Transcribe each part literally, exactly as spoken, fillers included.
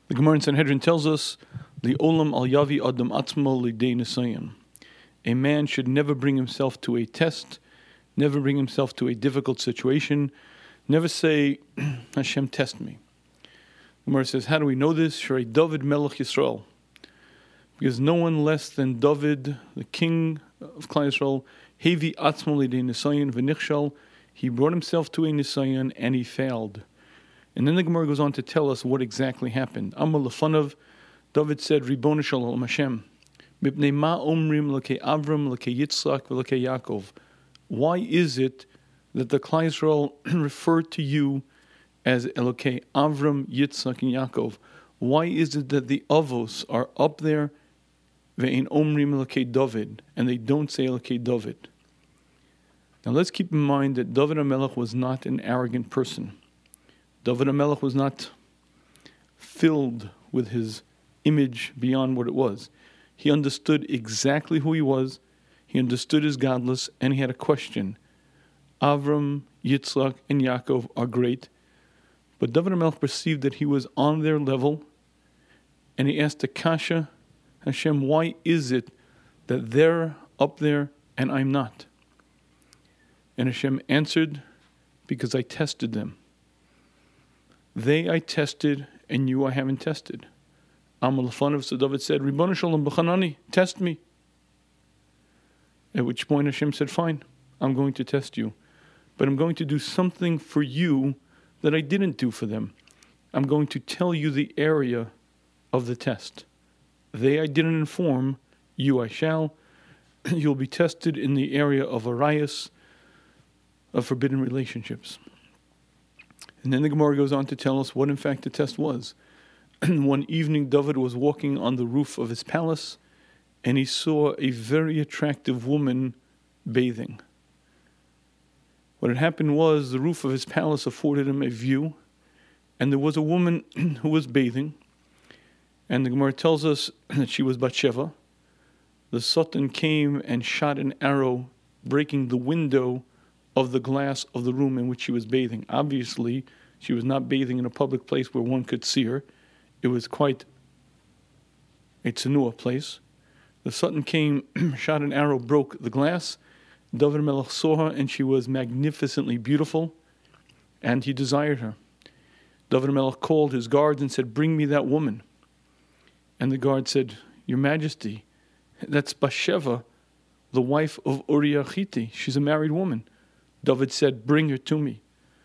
The Gemara in Sanhedrin tells us, "The olam al yavi adam atzmo lidei nisayon." A man should never bring himself to a test, never bring himself to a difficult situation, never say, "Hashem, test me." The Gemara says, "How do we know this?" Shrei David Melech Yisrael, because no one less than David, the king of Klal Yisrael, hevi atzmo lidei nisayon v'nichshal. He brought himself to a nisayon and he failed. And then the Gemara goes on to tell us what exactly happened. Amar lefanav, David said, Ribono shel olam Hashem, mipnei ma omrim l'kei Avram, l'kei Yitzchak, v'l'kei Yaakov. Why is it that the Klal Yisrael refer to you as Elokei Avram, Yitzchak, and Yaakov? Why is it that the Avos are up there, ve'ein omrim l'kei David, and they don't say Elokei David? Now let's keep in mind that David HaMelech was not an arrogant person. David HaMelech was not filled with his image beyond what it was. He understood exactly who he was, he understood his godless, and he had a question. Avram, Yitzchak, and Yaakov are great, but David HaMelech perceived that he was on their level, and he asked the Kasha, Hashem, why is it that they're up there and I'm not? And Hashem answered, because I tested them. They I tested, and you I haven't tested. Amar lefanav, so David said, Ribono shel olam b'chanani, test me. At which point Hashem said, fine, I'm going to test you. But I'm going to do something for you that I didn't do for them. I'm going to tell you the area of the test. They I didn't inform, you I shall. You'll be tested in the area of arayos, of forbidden relationships. And then the Gemara goes on to tell us what in fact the test was. One evening David was walking on the roof of his palace and he saw a very attractive woman bathing. What had happened was the roof of his palace afforded him a view, and there was a woman who was bathing, and the Gemara tells us that she was Bathsheba. The Satan came and shot an arrow, breaking the window of the glass of the room in which she was bathing. Obviously, she was not bathing in a public place where one could see her. It was quite a tzenua place. The Satan came, shot an arrow, broke the glass. David HaMelech saw her, and she was magnificently beautiful, and he desired her. David HaMelech called his guards and said, bring me that woman. And the guard said, Your Majesty, that's Bathsheba, the wife of Uriah Hittite. She's a married woman. David said, bring her to me.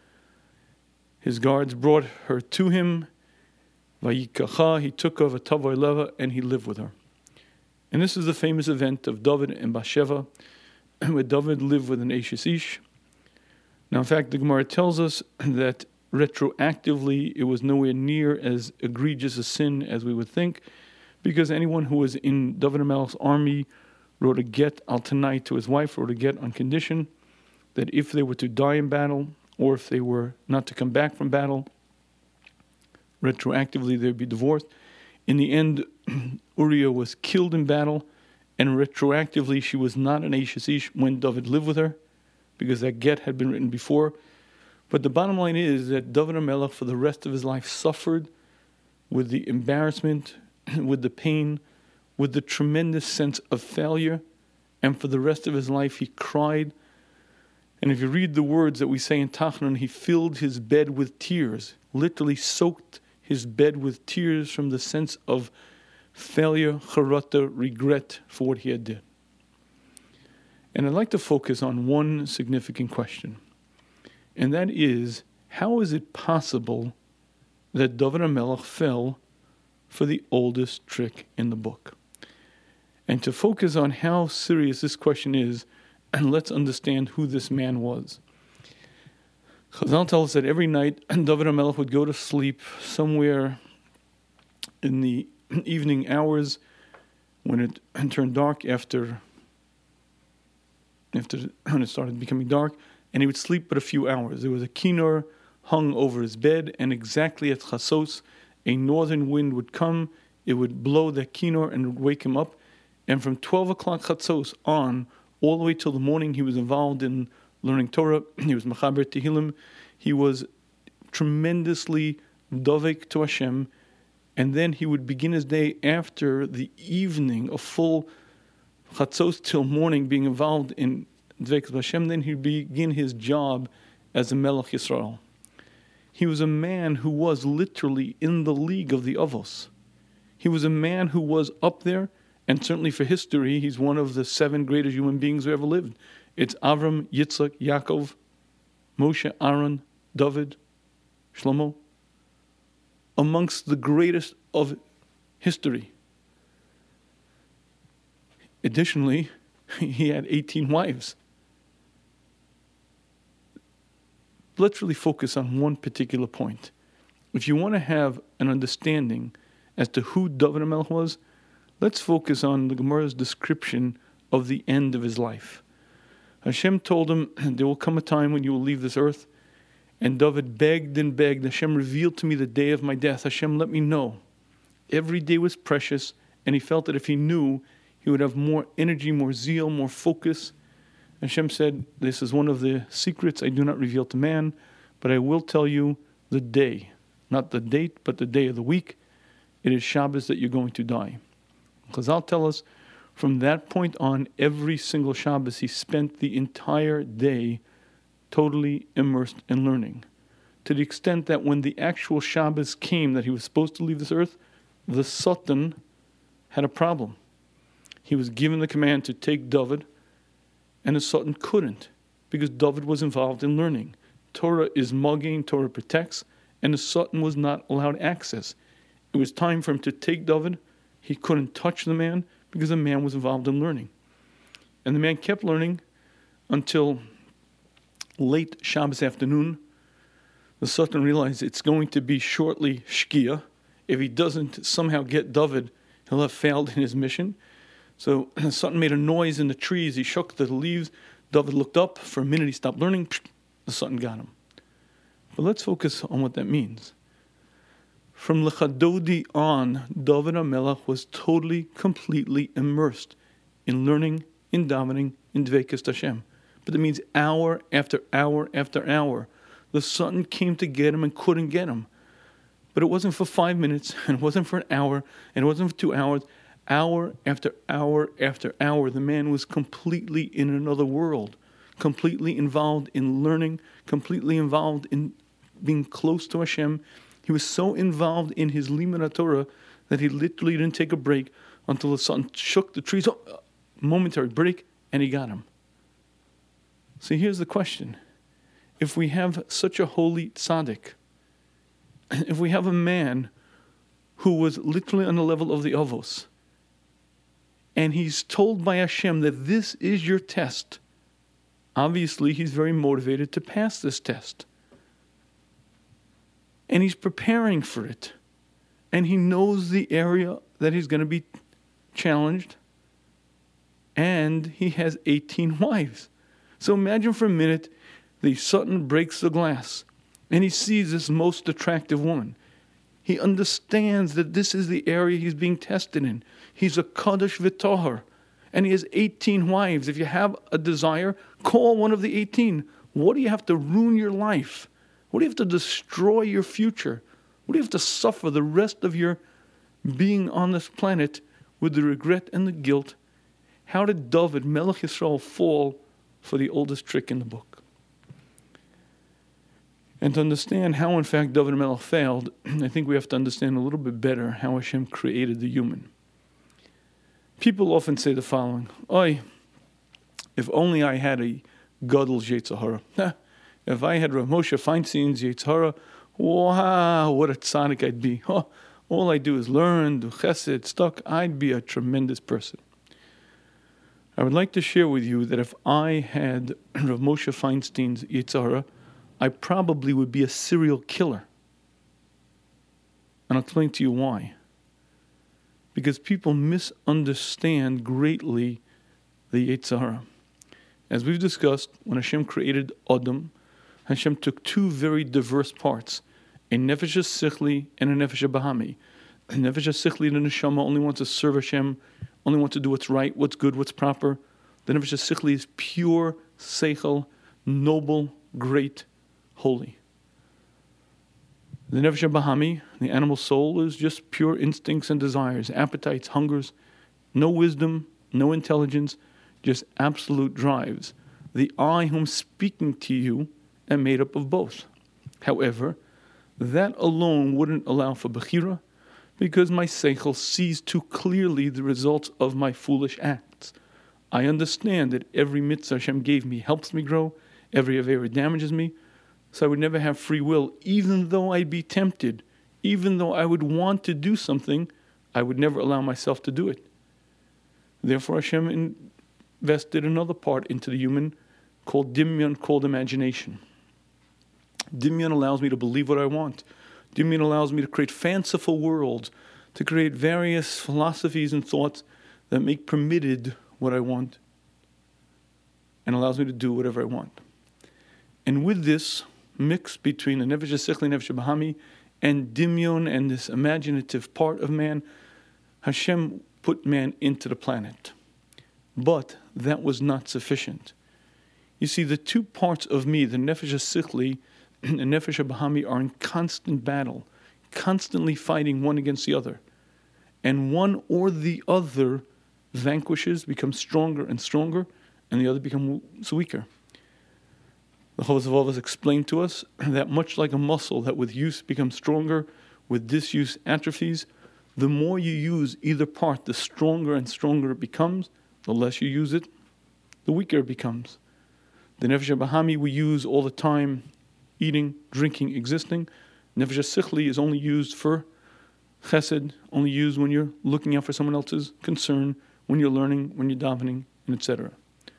His guards brought her to him. Vayikacha, he took her, v'tavo eleva, and he lived with her. And this is the famous event of David and Bathsheba, where David lived with an Eshes Ish. Now, in fact, the Gemara tells us that retroactively it was nowhere near as egregious a sin as we would think, because anyone who was in David HaMelech's army wrote a get al tanai to his wife, wrote a get on condition that if they were to die in battle, or if they were not to come back from battle, retroactively they'd be divorced. In the end, Uriah was killed in battle, and retroactively she was not an Eshes Ish when David lived with her, because that get had been written before. But the bottom line is that David HaMelech for the rest of his life suffered with the embarrassment, with the pain, with the tremendous sense of failure, and for the rest of his life he cried. And if you read the words that we say in Tachnun, he filled his bed with tears, literally soaked his bed with tears from the sense of failure, charata, regret for what he had done. And I'd like to focus on one significant question, and that is, how is it possible that David HaMelech fell for the oldest trick in the book? And to focus on how serious this question is, and let's understand who this man was. Chazal tells us that every night David HaMelech would go to sleep somewhere in the evening hours when it turned dark, after, after when it started becoming dark, and he would sleep but a few hours. There was a kinnor hung over his bed, and exactly at chasos, a northern wind would come, it would blow that kinnor and it would wake him up, and from twelve o'clock chasos on, all the way till the morning, he was involved in learning Torah. He was Mechaber Tehillim. He was tremendously dovek to Hashem, And then he would begin his day after the evening, a full chatzos till morning, being involved in Dveikus Hashem. Then he'd begin his job as a Melech Yisrael. He was a man who was literally in the league of the Avos. He was a man who was up there, and certainly for history, he's one of the seven greatest human beings who ever lived. It's Avram, Yitzchak, Yaakov, Moshe, Aaron, David, Shlomo, amongst the greatest of history. Additionally, he had eighteen wives. Let's really focus on one particular point. If you want to have an understanding as to who David HaMelech was, let's focus on the Gemara's description of the end of his life. Hashem told him, there will come a time when you will leave this earth. And David begged and begged. Hashem revealed to me the day of my death. Hashem, let me know. Every day was precious, and he felt that if he knew, he would have more energy, more zeal, more focus. Hashem said, this is one of the secrets I do not reveal to man, but I will tell you the day. Not the date, but the day of the week. It is Shabbos that you're going to die. Chazal tell us, from that point on, every single Shabbos, he spent the entire day totally immersed in learning. To the extent that when the actual Shabbos came, that he was supposed to leave this earth, the Satan had a problem. He was given the command to take David, and the Satan couldn't, because David was involved in learning. Torah is mugging, Torah protects, and the Satan was not allowed access. It was time for him to take David. He couldn't touch the man, because the man was involved in learning. And the man kept learning until late Shabbos afternoon. The Satan realized it's going to be shortly Shkia. If he doesn't somehow get David, he'll have failed in his mission. So the Satan made a noise in the trees. He shook the leaves. David looked up. For a minute he stopped learning. The Satan got him. But let's focus on what that means. From Lechadodi on, David HaMelech was totally, completely immersed in learning, in davening, in Dveikus Hashem. But that means hour after hour after hour. The Satan came to get him and couldn't get him. But it wasn't for five minutes, and it wasn't for an hour, and it wasn't for two hours. Hour after hour after hour, the man was completely in another world, completely involved in learning, completely involved in being close to Hashem. He was so involved in his Limud HaTorah that he literally didn't take a break until the sun shook the trees. Oh, momentary break, and he got him. See, here's the question. If we have such a holy tzaddik, if we have a man who was literally on the level of the Avos, and he's told by Hashem that this is your test, obviously he's very motivated to pass this test. And he's preparing for it. And he knows the area that he's going to be challenged. And he has eighteen wives. So imagine for a minute, the Satan breaks the glass. And he sees this most attractive woman. He understands that this is the area he's being tested in. He's a Kaddish V'Tohar. And he has eighteen wives. If you have a desire, call one of the eighteen. What do you have to ruin your life? What do you have to destroy your future? What do you have to suffer the rest of your being on this planet with the regret and the guilt? How did David, Melech Yisrael, fall for the oldest trick in the book? And to understand how, in fact, David HaMelech failed, I think we have to understand a little bit better how Hashem created the human. People often say the following, Oy, if only I had a Gadol Yetzer Hara. If I had Rav Moshe Feinstein's Yetzer Hara, wow, what a tzaddik I'd be. Oh, all I do is learn, do chesed, stuck. I'd be a tremendous person. I would like to share with you that if I had Rav Moshe Feinstein's Yetzer Hara, I probably would be a serial killer. And I'll explain to you why. Because people misunderstand greatly the Yetzer Hara. As we've discussed, when Hashem created Adam, Hashem took two very diverse parts, a Nefesh HaSichli and a Nefesh HaBahami. A Nefesh HaSichli, the Neshama, only wants to serve Hashem, only wants to do what's right, what's good, what's proper. The Nefesh HaSichli is pure, seichel, noble, great, holy. The Nefesh Bahami, the animal soul, is just pure instincts and desires, appetites, hungers, no wisdom, no intelligence, just absolute drives. The I whom speaking to you am made up of both. However, that alone wouldn't allow for Bechira, because my Seichel sees too clearly the results of my foolish acts. I understand that every mitzvah Hashem gave me helps me grow, every avera damages me, so I would never have free will, even though I'd be tempted, even though I would want to do something, I would never allow myself to do it. Therefore Hashem invested another part into the human called Dimyon, called imagination. Dimyon allows me to believe what I want. Dimyon allows me to create fanciful worlds, to create various philosophies and thoughts that make permitted what I want and allows me to do whatever I want. And with this mix between the Nefesh HaSichli, Nefesh Bahami, and Dimyon and this imaginative part of man, Hashem put man into the planet. But that was not sufficient. You see, the two parts of me, the Nefesh HaSichli and Nefesh Bahami, are in constant battle, constantly fighting one against the other. And one or the other vanquishes, becomes stronger and stronger, and the other becomes weaker. The Chovos HaLevavos explained to us that much like a muscle that with use becomes stronger, with disuse atrophies, the more you use either part, the stronger and stronger it becomes. The less you use it, the weaker it becomes. The Nefesh Bahami we use all the time, eating, drinking, existing. Nefesh HaSichli is only used for chesed, only used when you're looking out for someone else's concern, when you're learning, when you're davening, and et cetera.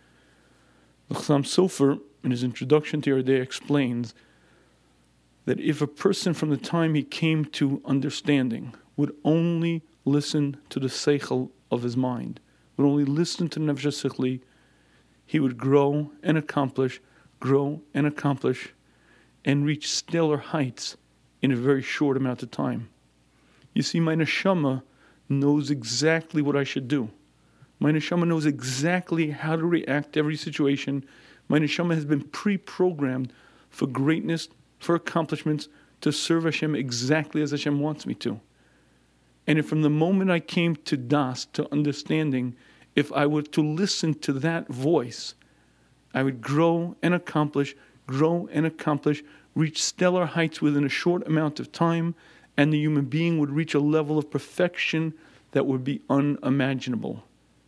The Chassam Sofer, in his introduction to Yardei, explains that if a person from the time he came to understanding would only listen to the seichel of his mind, would only listen to Nefesh HaSichli, he would grow and accomplish, grow and accomplish, and reach stellar heights in a very short amount of time. You see, my neshama knows exactly what I should do. My neshama knows exactly how to react to every situation. My neshama has been pre-programmed for greatness, for accomplishments, to serve Hashem exactly as Hashem wants me to. And if from the moment I came to das, to understanding, if I were to listen to that voice, I would grow and accomplish, grow and accomplish, reach stellar heights within a short amount of time, and the human being would reach a level of perfection that would be unimaginable.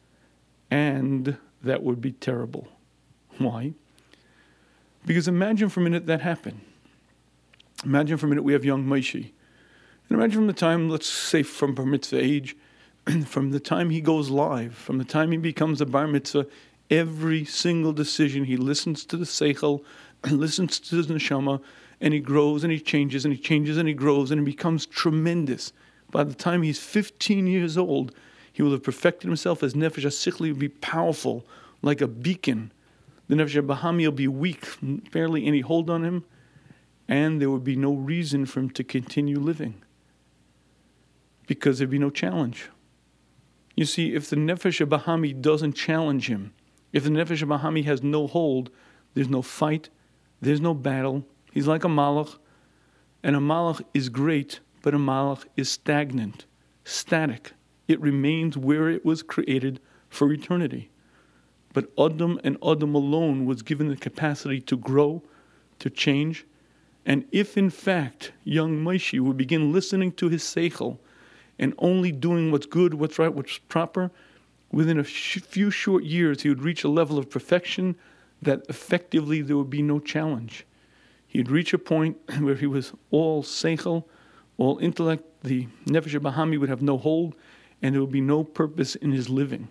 And that would be terrible. Why? Because imagine for a minute that happened. Imagine for a minute we have young Moshe. And imagine from the time, let's say from bar mitzvah age, from the time he goes live, from the time he becomes a bar mitzvah, every single decision he listens to the seichel, listens to his neshama, and he grows and he changes and he changes and he grows and he becomes tremendous. By the time he's fifteen years old, he will have perfected himself as Nefesh HaSichli will be powerful, like a beacon. The Nefesh Bahami will be weak, barely any hold on him, and there would be no reason for him to continue living, because there'd be no challenge. You see, if the Nefesh Bahami doesn't challenge him, if the Nefesh Bahami has no hold, there's no fight, there's no battle. He's like a malach, and a malach is great, but a malach is stagnant, static. It remains where it was created for eternity. But Adam and Adam alone was given the capacity to grow, to change. And if in fact young Moshe would begin listening to his seichel and only doing what's good, what's right, what's proper, within a sh- few short years he would reach a level of perfection that effectively there would be no challenge. He'd reach a point where he was all seichel, all intellect. The Nefesh Bahami would have no hold, and there would be no purpose in his living.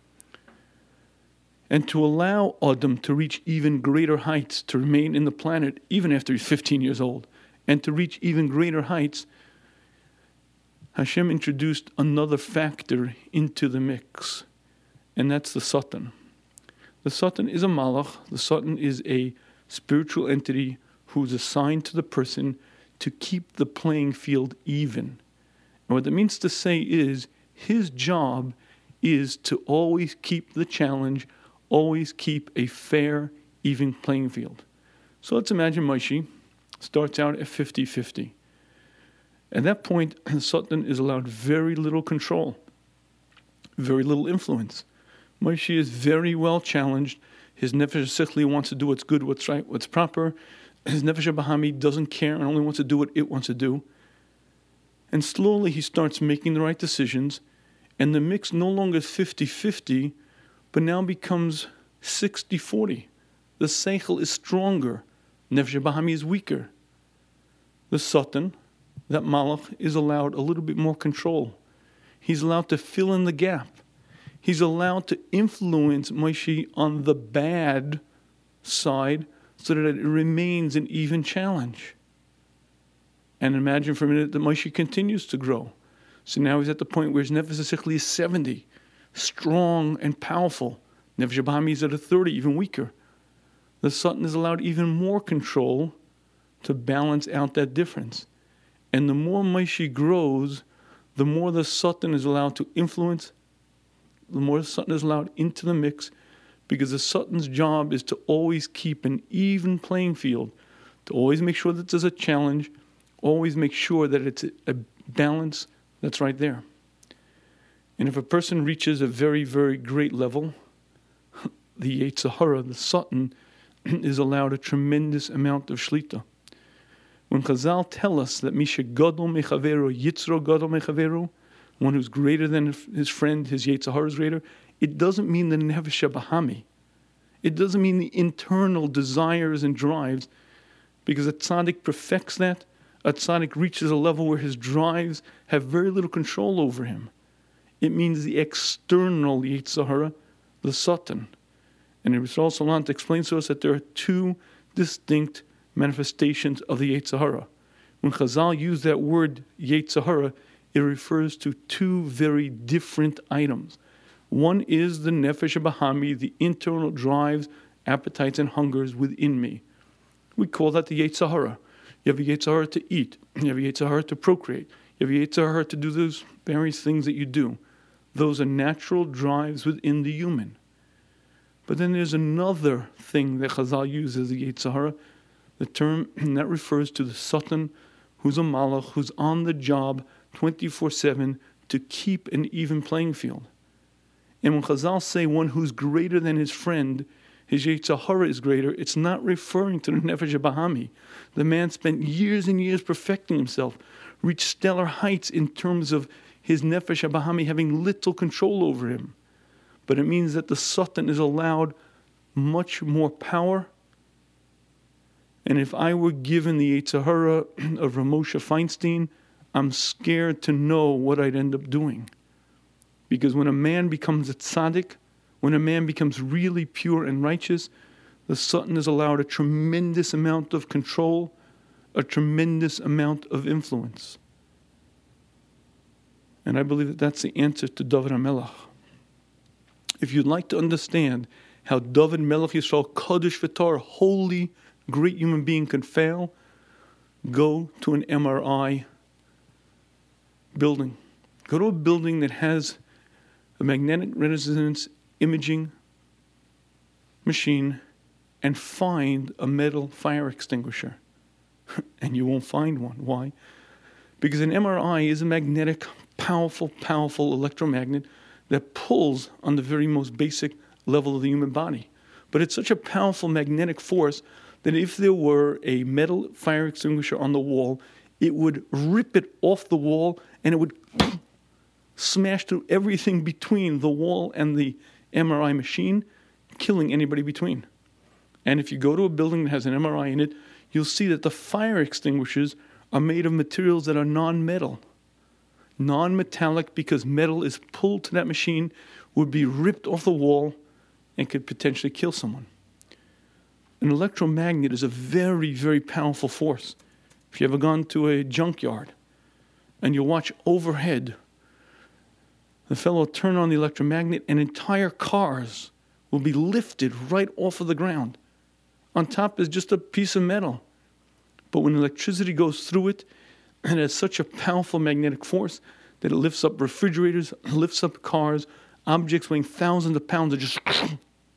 And to allow Adam to reach even greater heights, to remain in the planet even after he's fifteen years old, and to reach even greater heights, Hashem introduced another factor into the mix, and that's the Satan. The Satan is a malach. The Satan is a spiritual entity who's assigned to the person to keep the playing field even. And what that means to say is, his job is to always keep the challenge, always keep a fair, even playing field. So let's imagine Moshe starts out at fifty-fifty. At that point, the Satan is allowed very little control, very little influence. Moshe is very well challenged. His Nefesh Sichli wants to do what's good, what's right, what's proper. His Nefesh Bahami doesn't care and only wants to do what it wants to do. And slowly he starts making the right decisions, and the mix no longer is fifty-fifty, but now becomes sixty forty. The Seichel is stronger. Nefesh Bahami is weaker. The Satan, that Malach, is allowed a little bit more control. He's allowed to fill in the gap. He's allowed to influence Moshe on the bad side so that it remains an even challenge. And imagine for a minute that Moshe continues to grow. So now he's at the point where his Nefesh Sichli is seventy, strong and powerful. Nefesh Bahami is at a thirty, even weaker. The Satan is allowed even more control to balance out that difference. And the more Moshe grows, the more the Satan is allowed to influence, the more the Satan is allowed into the mix, because the Satan's job is to always keep an even playing field, to always make sure that there's a challenge, always make sure that it's a balance that's right there. And if a person reaches a very, very great level, the Yetzer Hara, the Satan, is allowed a tremendous amount of shlita. When Chazal tell us that Misha Gadol Mechaveru, Yitzro Gadol Mechaveru, one who's greater than his friend, his Yetzer Hara is greater, it doesn't mean the Nefesh Bahami. It doesn't mean the internal desires and drives, because a tzaddik perfects that. A tzaddik reaches a level where his drives have very little control over him. It means the external Yetzer Hara, the Satan. And Yisrael Salant explains to us that there are two distinct manifestations of the Yetzer Hara. When Chazal use that word Yetzer Hara, it refers to two very different items. One is the Nefesh Bahami, the internal drives, appetites, and hungers within me. We call that the Yetzer Hara. You have a Yetzer Hara to eat. You have a Yetzer Hara to procreate. You have a Yetzer Hara to do those various things that you do. Those are natural drives within the human. But then there's another thing that Chazal uses, the Yetzer Hara, the term that refers to the Satan, who's a Malach, who's on the job twenty-four seven to keep an even playing field. And when Chazal say one who's greater than his friend, his Yetzer Hara is greater, it's not referring to the Nefesh Bahami. The man spent years and years perfecting himself, reached stellar heights in terms of his Nefesh Bahami having little control over him. But it means that the Satan is allowed much more power. And if I were given the Yetzer Hara of Ramosha Feinstein, I'm scared to know what I'd end up doing. Because when a man becomes a tzaddik, when a man becomes really pure and righteous, the Satan is allowed a tremendous amount of control, a tremendous amount of influence. And I believe that that's the answer to David HaMelech. If you'd like to understand how David Melech Yisrael, Kodesh V'Tor, holy, great human being can fail, go to an M R I building. Go to a building that has a magnetic resonance imaging machine and find a metal fire extinguisher. And you won't find one. Why? Because an M R I is a magnetic, powerful, powerful electromagnet that pulls on the very most basic level of the human body. But it's such a powerful magnetic force that if there were a metal fire extinguisher on the wall, it would rip it off the wall and it would smash through everything between the wall and the M R I machine, killing anybody between. And if you go to a building that has an M R I in it, you'll see that the fire extinguishers are made of materials that are non-metal. Non-metallic, because metal is pulled to that machine, would be ripped off the wall and could potentially kill someone. An electromagnet is a very, very powerful force. If you ever gone to a junkyard and you watch overhead, the fellow will turn on the electromagnet and entire cars will be lifted right off of the ground. On top is just a piece of metal. But when electricity goes through it, it has such a powerful magnetic force that it lifts up refrigerators, lifts up cars, objects weighing thousands of pounds are just...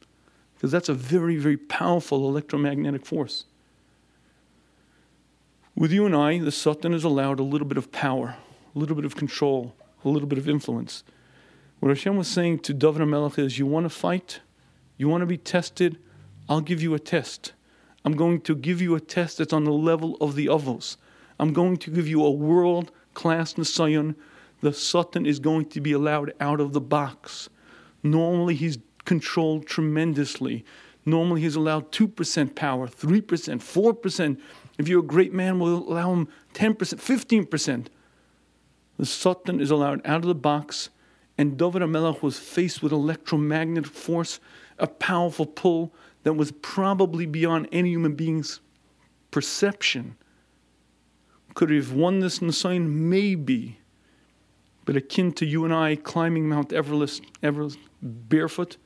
Because that's a very, very powerful electromagnetic force. With you and I, the Satan is allowed a little bit of power, a little bit of control, a little bit of influence. What Hashem was saying to David HaMelech is, you want to fight? You want to be tested? I'll give you a test. I'm going to give you a test that's on the level of the Avos. I'm going to give you a world-class Nisayon. The Satan is going to be allowed out of the box. Normally he's controlled tremendously. Normally he's allowed two percent power, three percent, four percent. If you're a great man, we'll allow him ten percent, fifteen percent. The Satan is allowed out of the box, and David HaMelech was faced with electromagnetic force, a powerful pull that was probably beyond any human being's perception. Could he have won this Nisayon? Maybe. But akin to you and I climbing Mount Everest, Everest barefoot,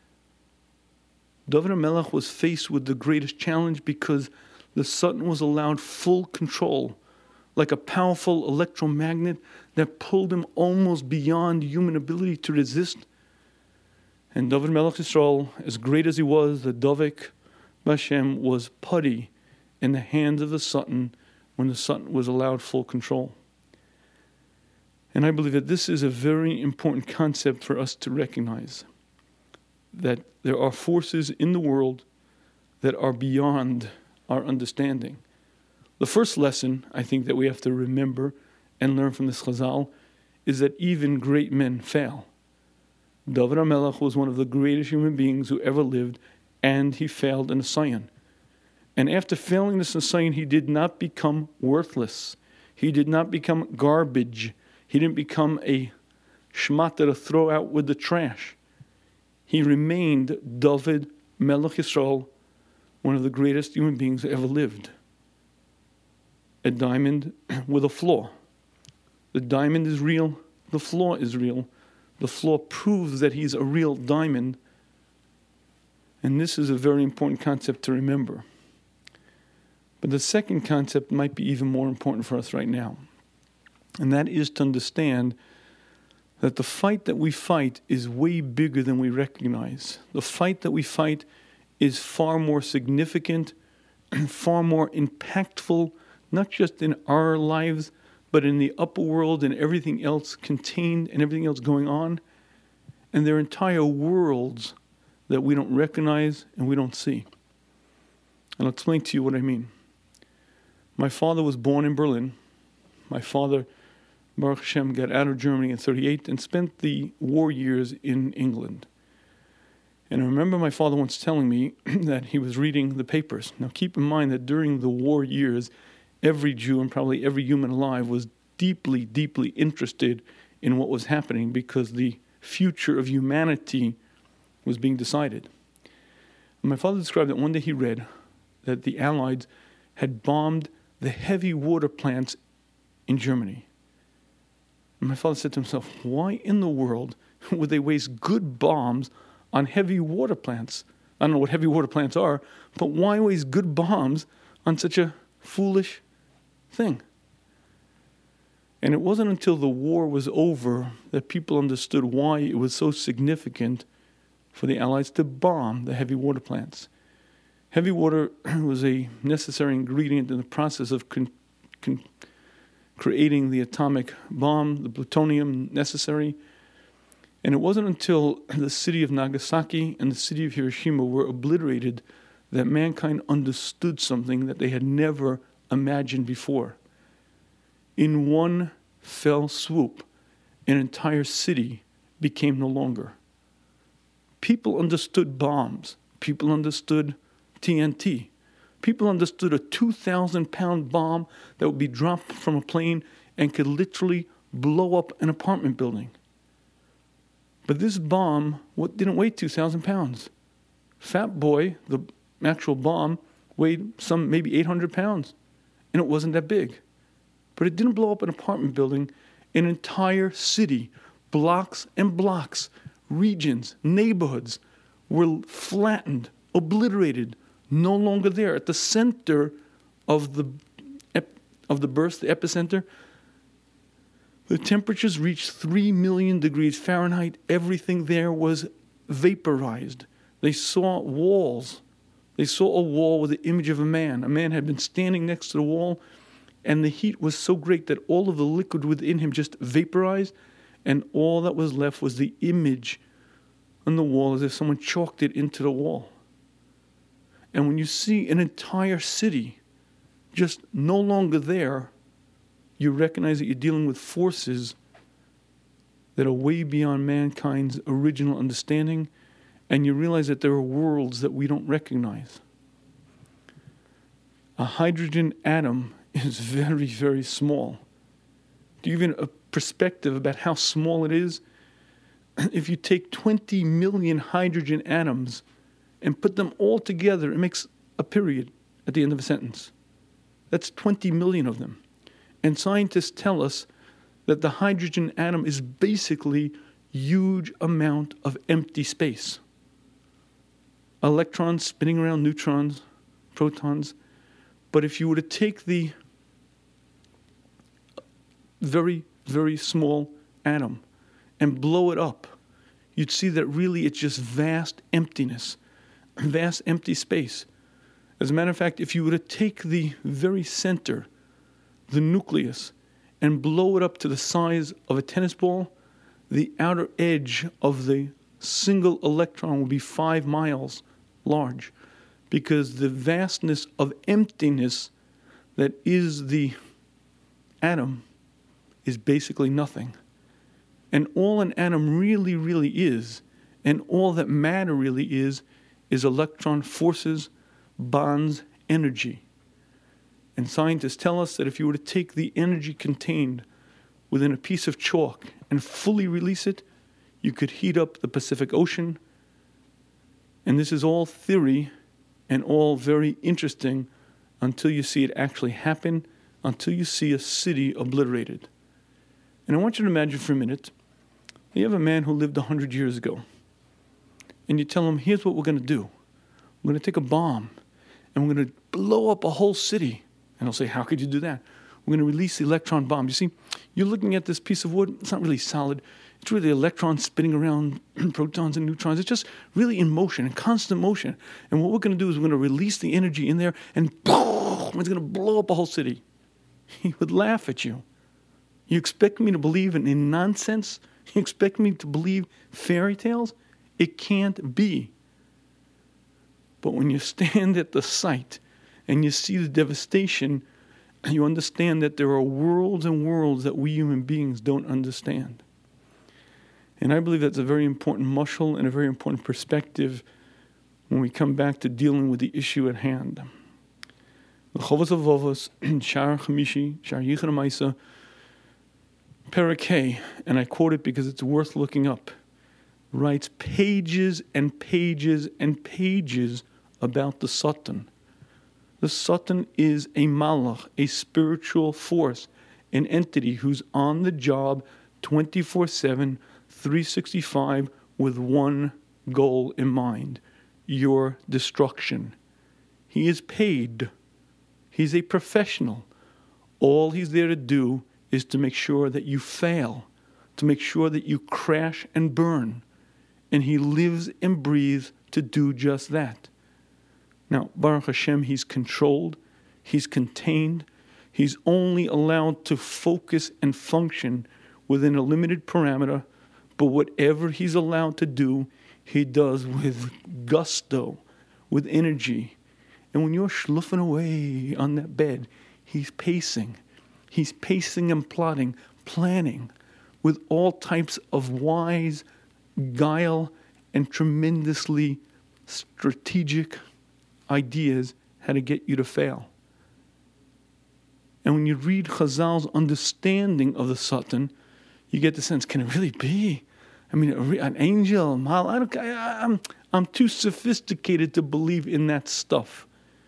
David HaMelech was faced with the greatest challenge because the Satan was allowed full control, like a powerful electromagnet that pulled him almost beyond human ability to resist. And David Melech Yisrael, as great as he was, the Dovek Bashem, was putty in the hands of the Satan when the Satan was allowed full control. And I believe that this is a very important concept for us to recognize, that there are forces in the world that are beyond our understanding. The first lesson I think that we have to remember and learn from this Chazal is that even great men fail. David HaMelech was one of the greatest human beings who ever lived, and he failed in a Nisayon. And after failing this Nisayon, he did not become worthless. He did not become garbage. He didn't become a shmata to throw out with the trash. He remained David Melech Yisrael, one of the greatest human beings who ever lived. A diamond with a flaw. The diamond is real. The flaw is real. The flaw proves that he's a real diamond. And this is a very important concept to remember. But the second concept might be even more important for us right now. And that is to understand that the fight that we fight is way bigger than we recognize. The fight that we fight is far more significant and far more impactful, not just in our lives, but in the upper world and everything else contained and everything else going on. And there are entire worlds that we don't recognize and we don't see. And I'll explain to you what I mean. My father was born in Berlin. My father, Baruch Hashem, got out of Germany in thirty-eight and spent the war years in England. And I remember my father once telling me that he was reading the papers. Now keep in mind that during the war years, every Jew and probably every human alive was deeply, deeply interested in what was happening because the future of humanity was being decided. And my father described that one day he read that the Allies had bombed the heavy water plants in Germany. And my father said to himself, why in the world would they waste good bombs on heavy water plants? I don't know what heavy water plants are, but why waste good bombs on such a foolish thing? And it wasn't until the war was over that people understood why it was so significant for the Allies to bomb the heavy water plants. Heavy water was a necessary ingredient in the process of con- con- creating the atomic bomb, the plutonium necessary. And it wasn't until the city of Nagasaki and the city of Hiroshima were obliterated that mankind understood something that they had never imagined before. In one fell swoop, an entire city became no longer. People understood bombs. People understood T N T. People understood a two thousand pound bomb that would be dropped from a plane and could literally blow up an apartment building. But this bomb what, didn't weigh two thousand pounds. Fat Boy, the actual bomb, weighed some maybe eight hundred pounds. And it wasn't that big. But it didn't blow up an apartment building. An entire city, blocks and blocks, regions, neighborhoods were flattened, obliterated, no longer there. At the center of the ep- of the burst, the epicenter, the temperatures reached three million degrees Fahrenheit. Everything there was vaporized. They saw walls. They saw a wall with the image of a man. A man had been standing next to the wall, And the heat was so great that all of the liquid within him just vaporized, and all that was left was the image on the wall as if someone chalked it into the wall. And when you see an entire city just no longer there, you recognize that you're dealing with forces that are way beyond mankind's original understanding, and you realize that there are worlds that we don't recognize. A hydrogen atom is very, very small. To give you a perspective about how small it is, if you take twenty million hydrogen atoms and put them all together, it makes a period at the end of a sentence. That's twenty million of them. And scientists tell us that the hydrogen atom is basically a huge amount of empty space. Electrons spinning around neutrons, protons. But if you were to take the very, very small atom and blow it up, you'd see that really it's just vast emptiness, vast empty space. As a matter of fact, if you were to take the very center, the nucleus, and blow it up to the size of a tennis ball, the outer edge of the single electron will be five miles large, because the vastness of emptiness that is the atom is basically nothing. And all an atom really, really is, and all that matter really is, is electron forces, bonds, energy. And scientists tell us that if you were to take the energy contained within a piece of chalk and fully release it, you could heat up the Pacific Ocean. And this is all theory and all very interesting until you see it actually happen, until you see a city obliterated. And I want you to imagine for a minute, you have a man who lived one hundred years ago, and you tell him, here's what we're going to do. We're going to take a bomb, and we're going to blow up a whole city. And he'll say, how could you do that? We're going to release the electron bomb. You see, you're looking at this piece of wood. It's not really solid. It's really electrons spinning around, protons and neutrons. It's just really in motion, in constant motion. And what we're going to do is we're going to release the energy in there, and boom, it's going to blow up a whole city. He would laugh at you. You expect me to believe in, in nonsense? You expect me to believe fairy tales? It can't be. But when you stand at the site and you see the devastation, you understand that there are worlds and worlds that we human beings don't understand. And I believe that's a very important mushal and a very important perspective when we come back to dealing with the issue at hand. The Chovos HaLevavos, Shar Chamishi, Shar Yichud HaMaisa, Parakeh, and I quote it because it's worth looking up, writes pages and pages and pages about the Satan. The Satan is a malach, a spiritual force, an entity who's on the job twenty-four seven, three sixty-five with one goal in mind, your destruction. He is paid. He's a professional. All he's there to do is to make sure that you fail, to make sure that you crash and burn. And he lives and breathes to do just that. Now, Baruch Hashem, he's controlled, he's contained, he's only allowed to focus and function within a limited parameter, but whatever he's allowed to do, he does with gusto, with energy. And when you're schluffing away on that bed, he's pacing. He's pacing and plotting, planning, with all types of wise guile and tremendously strategic ideas how to get you to fail. And when you read Chazal's understanding of the Satan, you get the sense, can it really be? I mean, an angel, I don't, I, I'm, I'm too sophisticated to believe in that stuff.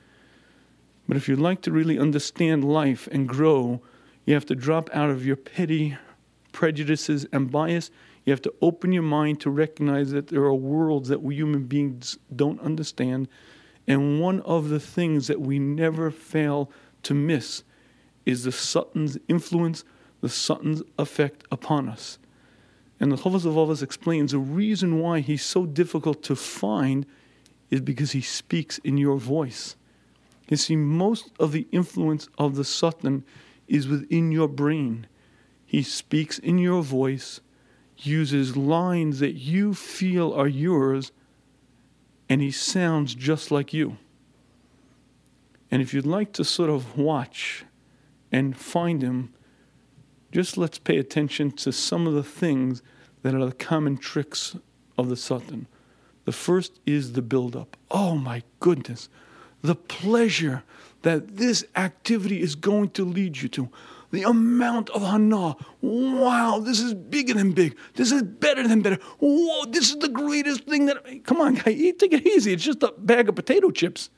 But if you'd like to really understand life and grow, you have to drop out of your petty prejudices and bias. You have to open your mind to recognize that there are worlds that we human beings don't understand. And one of the things that we never fail to miss is the Satan's influence, the Satan's effect upon us. And the Chovos HaLevavos explains the reason why he's so difficult to find is because he speaks in your voice. You see, most of the influence of the Satan is within your brain. He speaks in your voice, uses lines that you feel are yours, and he sounds just like you. And if you'd like to sort of watch and find him, just let's pay attention to some of the things that are the common tricks of the Satan. The first is the build-up. Oh my goodness, the pleasure that this activity is going to lead you to. The amount of hana. Wow, this is bigger than big. This is better than better. Whoa, this is the greatest thing that... Come on, guy, eat, take it easy. It's just a bag of potato chips.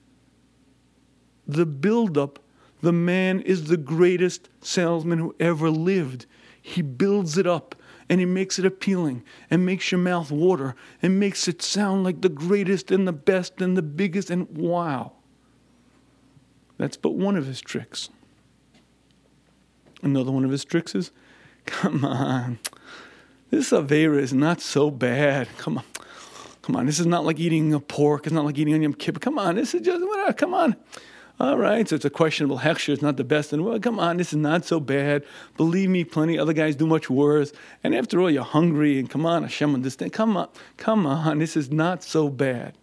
The build-up, the man is the greatest salesman who ever lived. He builds it up, and he makes it appealing, and makes your mouth water, and makes it sound like the greatest and the best and the biggest, and wow. That's but one of his tricks. Another one of his tricks is, come on, this Aveira is not so bad. Come on, come on, this is not like eating a pork. It's not like eating onion kibbeh. Come on, this is just, whatever. Come on. All right, so it's a questionable hechsher. It's not the best. And well, come on, this is not so bad. Believe me, plenty other guys do much worse. And after all, you're hungry. And come on, Hashem understand. Come on, come on, this is not so bad.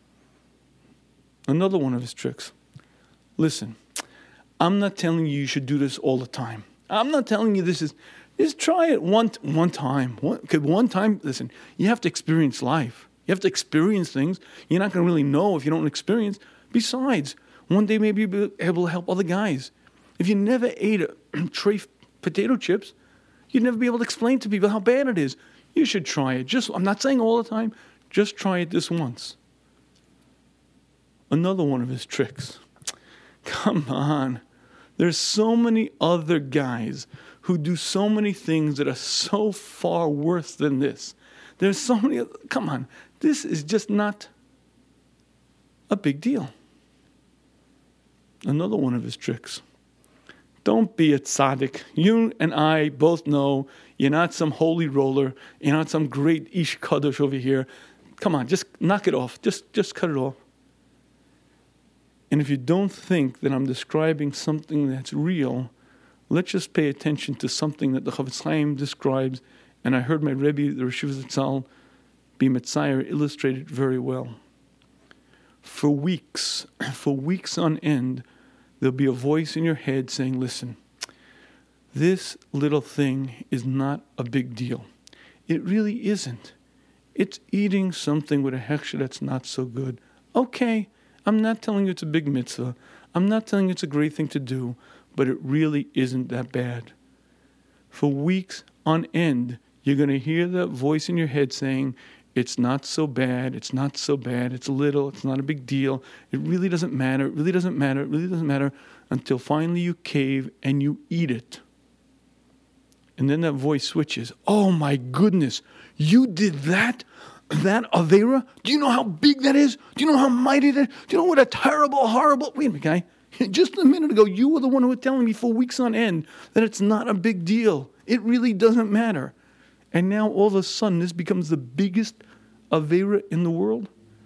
Another one of his tricks. Listen, I'm not telling you you should do this all the time. I'm not telling you this is, just try it one one time. One, one time, listen, you have to experience life. You have to experience things. You're not going to really know if you don't experience. Besides, one day maybe you'll be able to help other guys. If you never ate a tray of potato chips, you'd never be able to explain to people how bad it is. You should try it. Just, I'm not saying all the time. Just try it this once. Another one of his tricks. Come on. There's so many other guys who do so many things that are so far worse than this. There's so many, come on. This is just not a big deal. Another one of his tricks. Don't be a tzaddik. You and I both know you're not some holy roller. You're not some great ish kadosh over here. Come on, just knock it off. Just, just cut it off. And if you don't think that I'm describing something that's real, let's just pay attention to something that the Chafetz Chaim describes. And I heard my Rebbe, the Rosh Yeshiva Zatzal, B. Metzayer, illustrated very well. For weeks, for weeks on end, there'll be a voice in your head saying, listen, this little thing is not a big deal. It really isn't. It's eating something with a hechsher that's not so good. Okay, I'm not telling you it's a big mitzvah. I'm not telling you it's a great thing to do, but it really isn't that bad. For weeks on end, you're going to hear that voice in your head saying, it's not so bad, it's not so bad, it's little, it's not a big deal, it really doesn't matter, it really doesn't matter, it really doesn't matter, until finally you cave and you eat it. And then that voice switches. Oh my goodness, you did that? That Aveira? Do you know how big that is? Do you know how mighty that is? Do you know what a terrible, horrible... Wait a minute, guy. Just a minute ago, you were the one who was telling me for weeks on end that it's not a big deal. It really doesn't matter. And now all of a sudden this becomes the biggest Aveira in the world.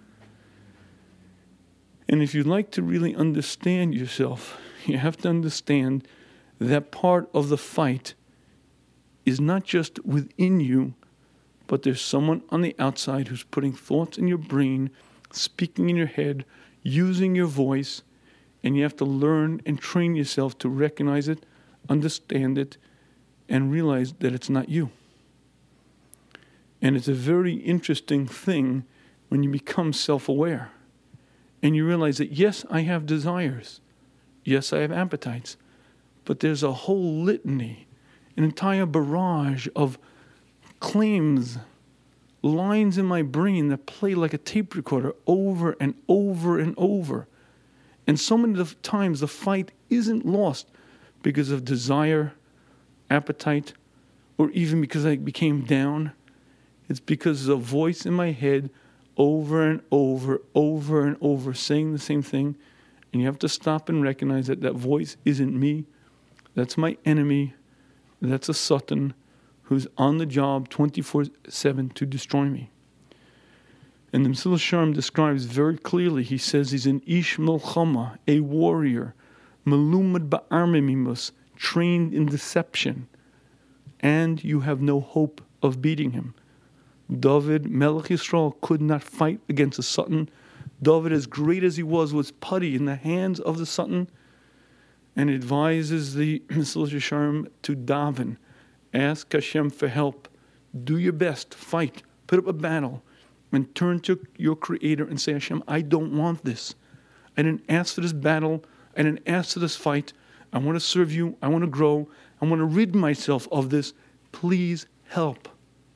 And if you'd like to really understand yourself, you have to understand that part of the fight is not just within you, but there's someone on the outside who's putting thoughts in your brain, speaking in your head, using your voice, and you have to learn and train yourself to recognize it, understand it, and realize that it's not you. And it's a very interesting thing when you become self-aware. And you realize that, yes, I have desires. Yes, I have appetites. But there's a whole litany, an entire barrage of claims, lines in my brain that play like a tape recorder over and over and over. And so many of the times the fight isn't lost because of desire, appetite, or even because I became down. It's because there's a voice in my head over and over, over and over, saying the same thing. And you have to stop and recognize that that voice isn't me. That's my enemy. That's a Satan who's on the job twenty-four seven to destroy me. And the Mesilas Yesharim describes very clearly, he says he's an Ish Milchama, a warrior, Melumad Ba'armimimus, trained in deception, and you have no hope of beating him. David, Melech Yisrael, could not fight against the Satan. David, as great as he was, was putty in the hands of the Satan, and advises the Mesilas Yesharim to daven. Ask Hashem for help. Do your best. Fight. Put up a battle. And turn to your Creator and say, Hashem, I don't want this. I didn't ask for this battle. I didn't ask for this fight. I want to serve you. I want to grow. I want to rid myself of this. Please help.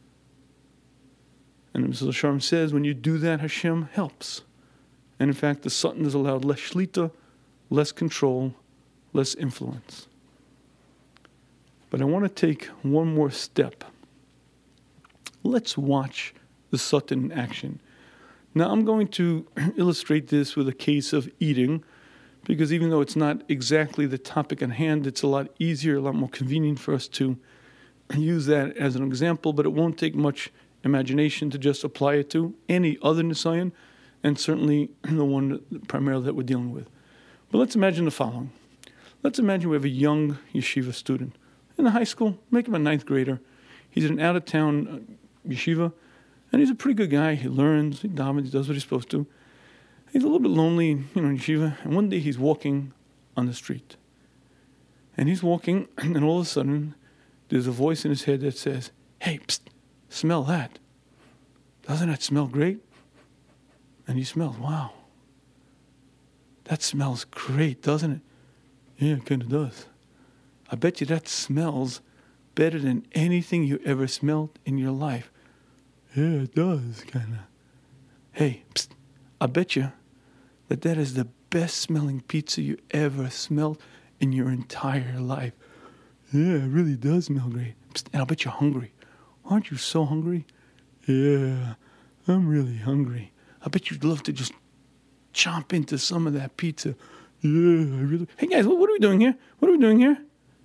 And the Mesilas Yesharim says, when you do that, Hashem helps. And in fact, the Satan is allowed less shlita, less control, less influence. But I want to take one more step. Let's watch the Satan in action. Now, I'm going to illustrate this with a case of eating, because even though it's not exactly the topic at hand, it's a lot easier, a lot more convenient for us to use that as an example, but it won't take much imagination to just apply it to any other Nisayan, and certainly the one primarily that we're dealing with. But let's imagine the following. Let's imagine we have a young yeshiva student in the high school, make him a ninth grader. He's in an out-of-town yeshiva, and he's a pretty good guy. He learns, he davens, he does what he's supposed to. He's a little bit lonely, you know, in yeshiva, and one day he's walking on the street. And he's walking, and all of a sudden, there's a voice in his head that says, hey, psst, smell that. Doesn't that smell great? And he smells, wow. That smells great, doesn't it? Yeah, it kind of does. I bet you that smells better than anything you ever smelled in your life. Yeah, it does, kind of. Hey, psst, I bet you that that is the best smelling pizza you ever smelled in your entire life. Yeah, it really does smell great. Psst, and I bet you're hungry. Aren't you so hungry? Yeah, I'm really hungry. I bet you'd love to just chomp into some of that pizza. Yeah, I really... Hey, guys, what, what are we doing here? What are we doing here?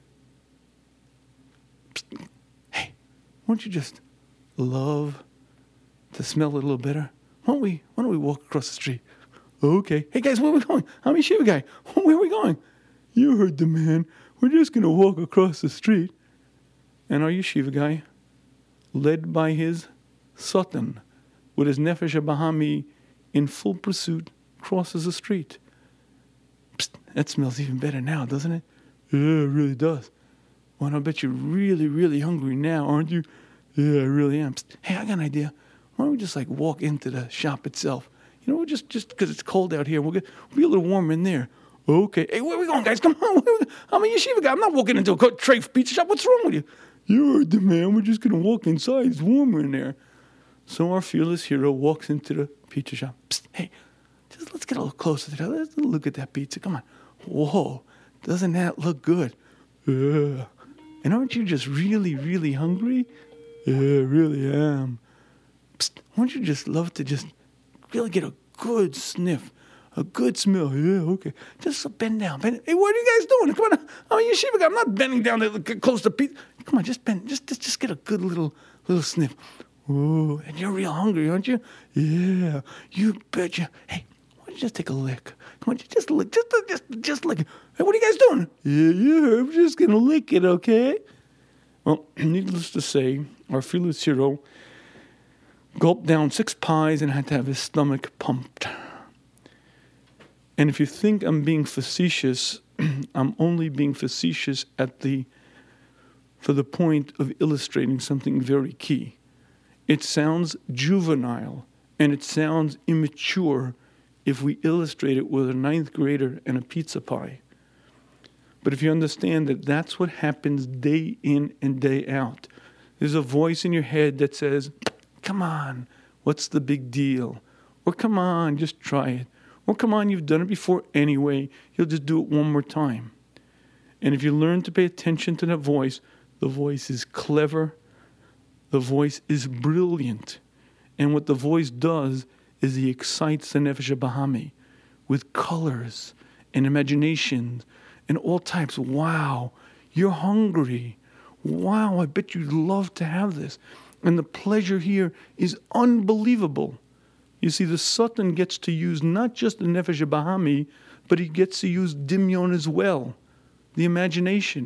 Psst. Hey, won't you just love to smell it a little better? Why don't we, why don't we walk across the street? Okay. Hey, guys, where are we going? I'm a yeshiva guy. Where are we going? You heard the man. We're just going to walk across the street. And our yeshiva guy, led by his Satan, with his Nefesh Bahami in full pursuit, crosses the street. Psst, that smells even better now, doesn't it? Yeah, it really does. Well, I bet you're really, really hungry now, aren't you? Yeah, I really am. Psst, hey, I got an idea. Why don't we just like walk into the shop itself? You know, just just because it's cold out here, we'll, get, we'll be a little warmer in there. Okay. Hey, where are we going, guys? Come on. I'm a yeshiva guy. I'm not walking into a treif pizza shop. What's wrong with you? You heard the man. We're just going to walk inside. It's warmer in there. So our fearless hero walks into the pizza shop. Psst, hey, just let's get a little closer to that. Let's look at that pizza. Come on. Whoa. Doesn't that look good? Yeah. And aren't you just really, really hungry? Yeah, I really am. Psst, won't you just love to just really get a good sniff? A good smell. Yeah, okay. Just bend down. Bend. Hey, what are you guys doing? Come on. I'm a yeshiva guy. I'm not bending down to get close to pizza. Come on, just bend. Just, just, just get a good little, little sniff. Oh, and you're real hungry, aren't you? Yeah, you betcha. Hey, why don't you just take a lick? Come on, just lick. Just, just, just lick it. Hey, what are you guys doing? Yeah, yeah, I'm just going to lick it, okay? Well, needless to say, our fearless hero gulped down six pies and had to have his stomach pumped. And if you think I'm being facetious, I'm only being facetious at the for the point of illustrating something very key. It sounds juvenile and it sounds immature if we illustrate it with a ninth grader and a pizza pie. But if you understand that that's what happens day in and day out, there's a voice in your head that says, come on, what's the big deal? Or come on, just try it. Or come on, you've done it before anyway. You'll just do it one more time. And if you learn to pay attention to that voice, the voice is clever. The voice is brilliant. And what the voice does is he excites the Nefesh Bahami with colors and imagination and all types. Wow, you're hungry. Wow, I bet you'd love to have this. And the pleasure here is unbelievable. You see, the Satan gets to use not just the Nefesh Bahami, but he gets to use Dimyon as well, the imagination.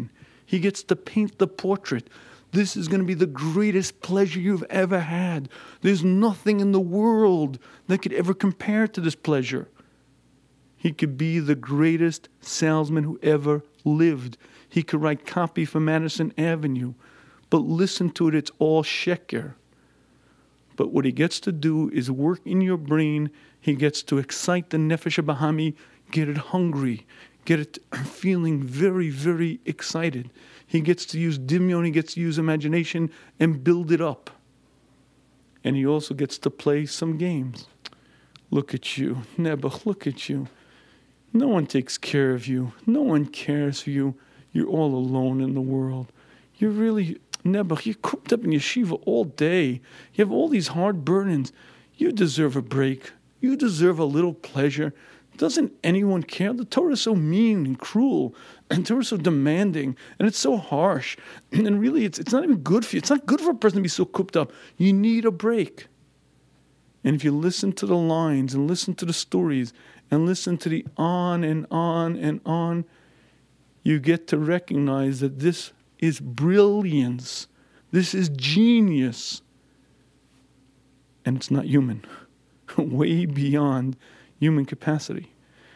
He gets to paint the portrait. This is going to be the greatest pleasure you've ever had. There's nothing in the world that could ever compare to this pleasure. He could be the greatest salesman who ever lived. He could write copy for Madison Avenue. But listen to it, it's all sheker. But what he gets to do is work in your brain. He gets to excite the nefesh bahami, get it hungry, get it feeling very, very excited. He gets to use dimyon, he gets to use imagination and build it up. And he also gets to play some games. Look at you, Nebuch, look at you. No one takes care of you. No one cares for you. You're all alone in the world. You're really, Nebuch, you're cooped up in yeshiva all day. You have all these hard burdens. You deserve a break. You deserve a little pleasure. Doesn't anyone care? The Torah is so mean and cruel, and the Torah is so demanding, and it's so harsh. And really, it's it's not even good for you. It's not good for a person to be so cooped up. You need a break. And if you listen to the lines and listen to the stories and listen to the on and on and on, you get to recognize that this is brilliance. This is genius. And it's not human. Way beyond human capacity.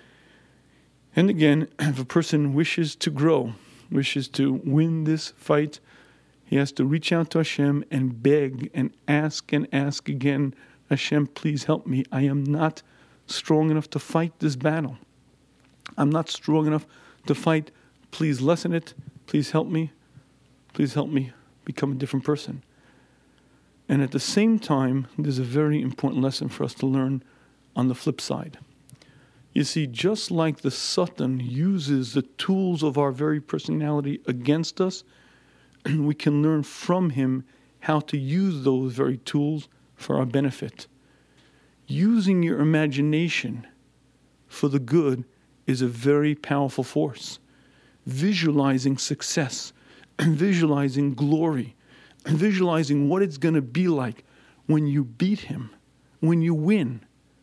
And again, if a person wishes to grow, wishes to win this fight, he has to reach out to Hashem and beg and ask and ask again, Hashem, please help me. I am not strong enough to fight this battle. I'm not strong enough to fight. Please lessen it. Please help me. Please help me become a different person. And at the same time, there's a very important lesson for us to learn on the flip side. You see, just like the Satan uses the tools of our very personality against us, we can learn from him how to use those very tools for our benefit. Using your imagination for the good is a very powerful force. Visualizing success, visualizing glory, visualizing what it's going to be like when you beat him, when you win.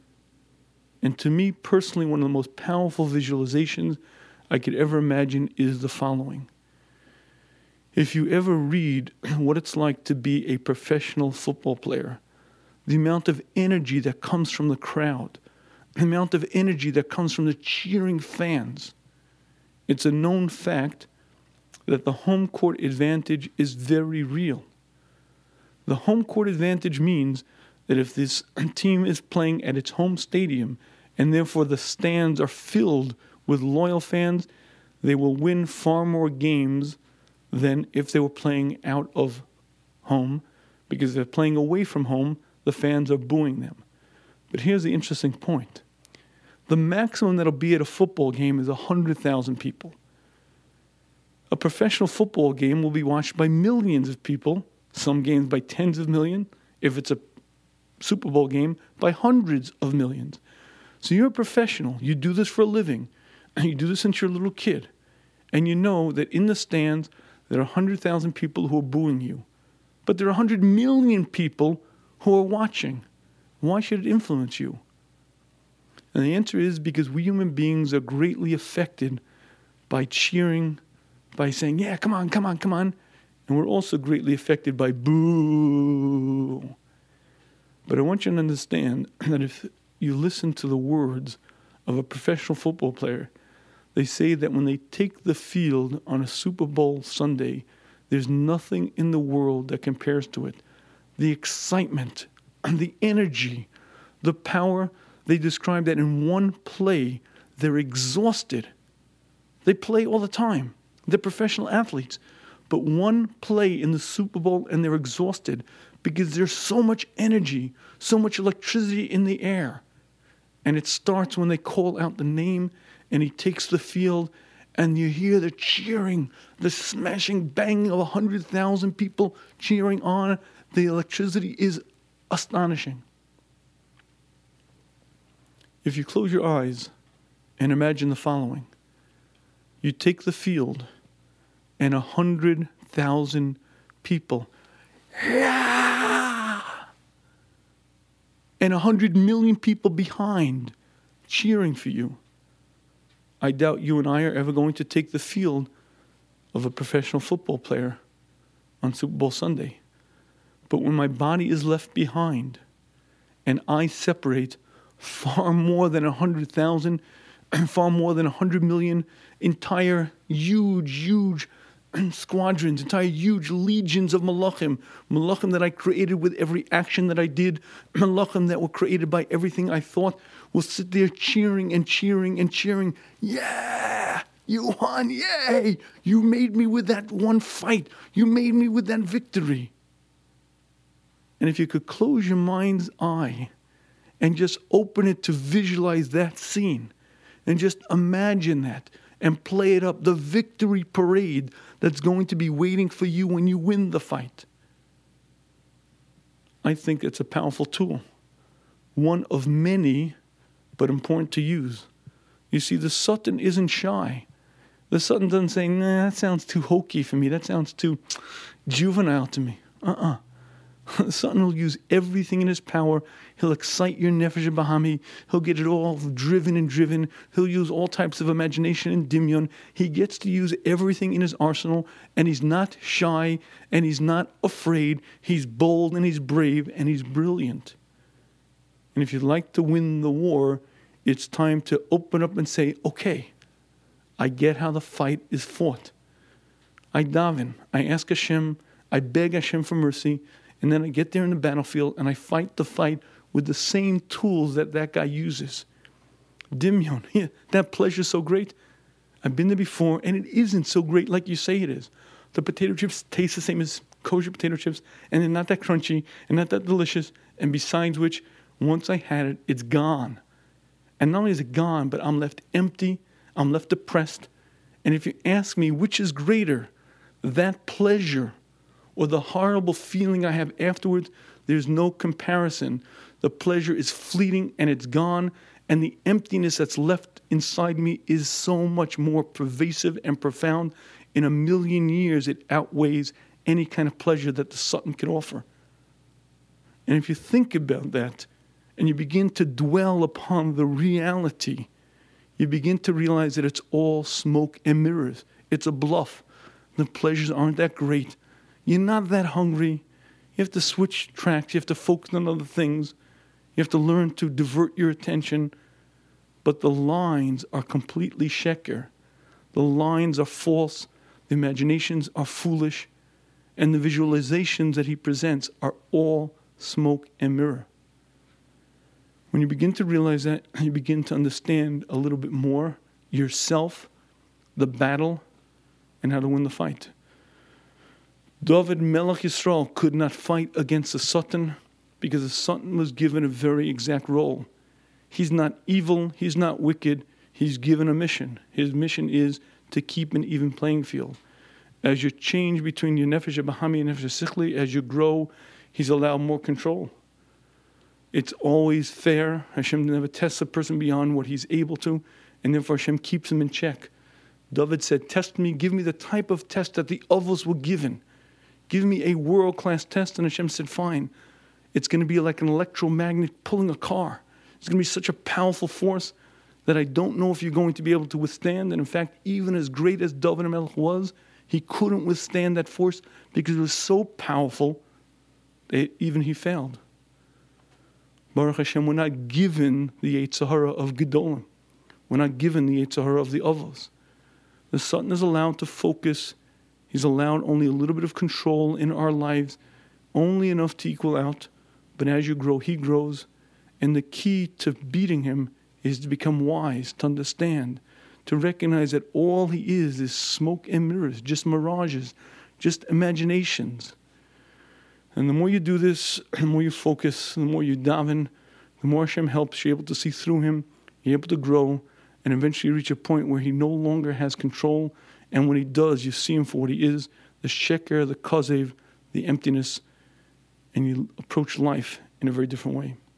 And to me personally, one of the most powerful visualizations I could ever imagine is the following. If you ever read what it's like to be a professional football player, the amount of energy that comes from the crowd, the amount of energy that comes from the cheering fans, it's a known fact that the home court advantage is very real. The home court advantage means that if this team is playing at its home stadium and therefore the stands are filled with loyal fans, they will win far more games than if they were playing out of home, because if they're playing away from home, the fans are booing them. But here's the interesting point. The maximum that'll be at a football game is one hundred thousand people. A professional football game will be watched by millions of people, some games by tens of millions. If it's a Super Bowl game, by hundreds of millions. So you're a professional. You do this for a living. And you do this since you're a little kid. And you know that in the stands, there are one hundred thousand people who are booing you. But there are one hundred million people who are watching. Why should it influence you? And the answer is because we human beings are greatly affected by cheering, by saying, yeah, come on, come on, come on. And we're also greatly affected by boo. But I want you to understand that if you listen to the words of a professional football player, they say that when they take the field on a Super Bowl Sunday, there's nothing in the world that compares to it. The excitement, the energy, the power. They describe that in one play, they're exhausted. They play all the time. They're professional athletes. But one play in the Super Bowl and they're exhausted because there's so much energy, so much electricity in the air. And it starts when they call out the name and he takes the field and you hear the cheering, the smashing bang of one hundred thousand people cheering on. The electricity is astonishing. If you close your eyes and imagine the following. You take the field and one hundred thousand people, yeah! and one hundred million people behind cheering for you. I doubt you and I are ever going to take the field of a professional football player on Super Bowl Sunday. But when my body is left behind and I separate far more than one hundred thousand, far more than one hundred million, entire huge, huge squadrons, entire huge legions of malachim, malachim that I created with every action that I did, malachim that were created by everything I thought, will sit there cheering and cheering and cheering. Yeah, you won, yay! You made me with that one fight. You made me with that victory. And if you could close your mind's eye and just open it to visualize that scene and just imagine that and play it up, the victory parade that's going to be waiting for you when you win the fight. I think it's a powerful tool, one of many, but important to use. You see, the Satan isn't shy. The Satan doesn't say, nah, that sounds too hokey for me. That sounds too juvenile to me. Uh-uh. The Satan will use everything in his power. He'll excite your nefesh bahami. He'll get it all driven and driven. He'll use all types of imagination and dimyon. He gets to use everything in his arsenal, and he's not shy, and he's not afraid. He's bold, and he's brave, and he's brilliant. And if you'd like to win the war, it's time to open up and say, okay, I get how the fight is fought. I daven. I ask Hashem. I beg Hashem for mercy. And then I get there in the battlefield and I fight the fight with the same tools that that guy uses. Dimyon, yeah, that pleasure's so great. I've been there before and it isn't so great like you say it is. The potato chips taste the same as kosher potato chips and they're not that crunchy and not that delicious. And besides which, once I had it, it's gone. And not only is it gone, but I'm left empty, I'm left depressed. And if you ask me which is greater, that pleasure or the horrible feeling I have afterwards, there's no comparison. The pleasure is fleeting and it's gone, and the emptiness that's left inside me is so much more pervasive and profound. In a million years, it outweighs any kind of pleasure that the Satan can offer. And if you think about that, and you begin to dwell upon the reality, you begin to realize that it's all smoke and mirrors. It's a bluff. The pleasures aren't that great. You're not that hungry. You have to switch tracks. You have to focus on other things. You have to learn to divert your attention. But the lines are completely sheker. The lines are false. The imaginations are foolish. And the visualizations that he presents are all smoke and mirror. When you begin to realize that, you begin to understand a little bit more yourself, the battle, and how to win the fight. David Melech Yisrael could not fight against the Satan because the Satan was given a very exact role. He's not evil, he's not wicked, he's given a mission. His mission is to keep an even playing field. As you change between your nefesh bahami and nefesh sichli, as you grow, he's allowed more control. It's always fair. Hashem never tests a person beyond what he's able to, and therefore Hashem keeps him in check. David said, test me, give me the type of test that the Avos were given. Give me a world-class test. And Hashem said, fine. It's going to be like an electromagnet pulling a car. It's going to be such a powerful force that I don't know if you're going to be able to withstand. And in fact, even as great as David HaMelech was, he couldn't withstand that force because it was so powerful that even he failed. Baruch Hashem, we're not given the Yetzer Hara of Gedolim. We're not given the Yetzer Hara of the Avos. The Satan is allowed to focus. He's allowed only a little bit of control in our lives, only enough to equal out. But as you grow, he grows. And the key to beating him is to become wise, to understand, to recognize that all he is is smoke and mirrors, just mirages, just imaginations. And the more you do this, the more you focus, the more you daven, the more Hashem helps you able to see through him, you're able to grow, and eventually reach a point where he no longer has control. And when he does, you see him for what he is, the sheker, the kazev, the emptiness, and you approach life in a very different way.